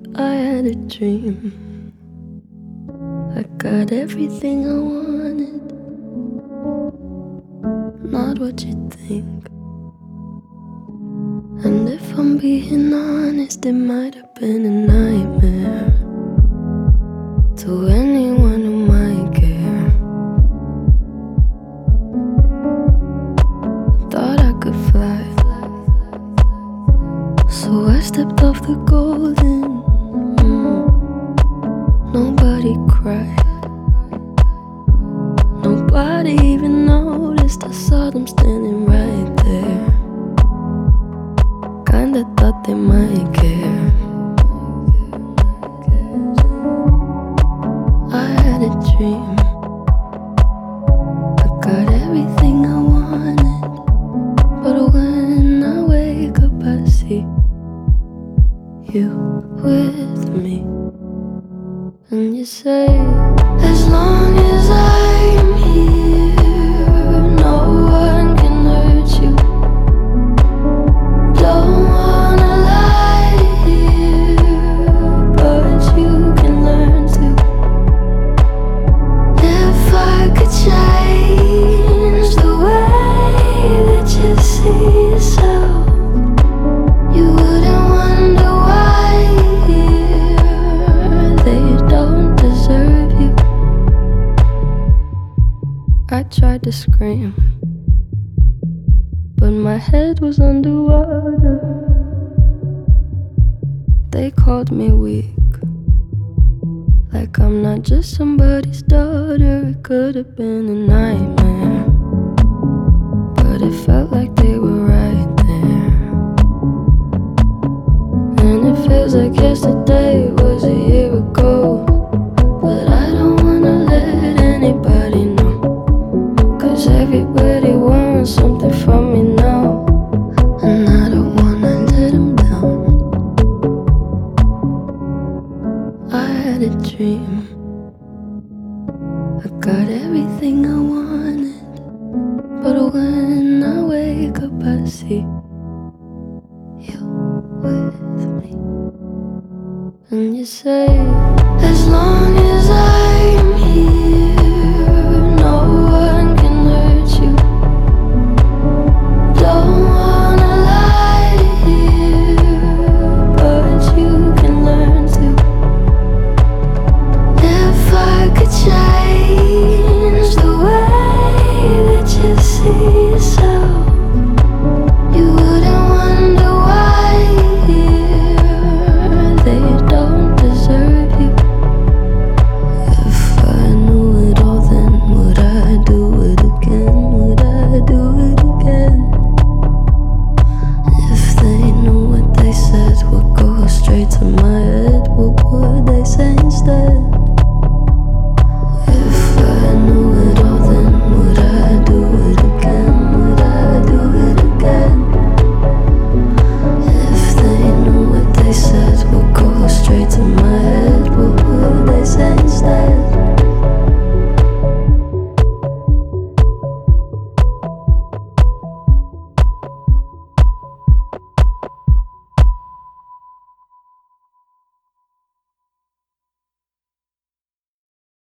I had a dream. I got everything I wanted, not what you think. And if I'm being honest, it might have been a nightmare to anyone who might care. Thought I could fly, so I stepped off the golden. Nobody cried, nobody even noticed. I saw them standing right there. Kinda thought they might care. I had a dream. I got everything I wanted, but when I wake up I see you with me. And you say, as long as I'm here, no one can hurt you. Don't wanna lie here, but you can learn to. If I could change the way that you see yourself, you wouldn't wonder why they don't deserve you. I tried to scream, but my head was underwater. They called me weak, like I'm not just somebody's daughter. It could have been a nightmare, but it felt like they were right there. And it feels like yesterday was a year ago, but I don't wanna let anybody know, 'cause everybody wants something from me now, and I don't wanna let them down. I had a dream. I got everything I wanted, but when I wake up I see you with me. And you say, as long as